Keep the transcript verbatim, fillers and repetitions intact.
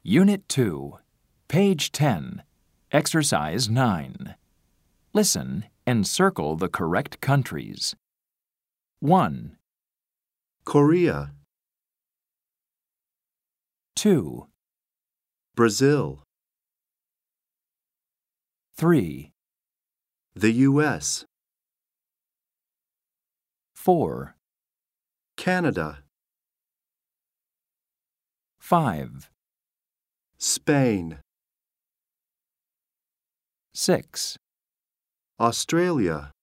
Unit two, page ten, Exercise nine. Listen and circle the correct countries. one, Korea, two, Brazil, three, the U S, four, Canada, five, Spain, six, Australia,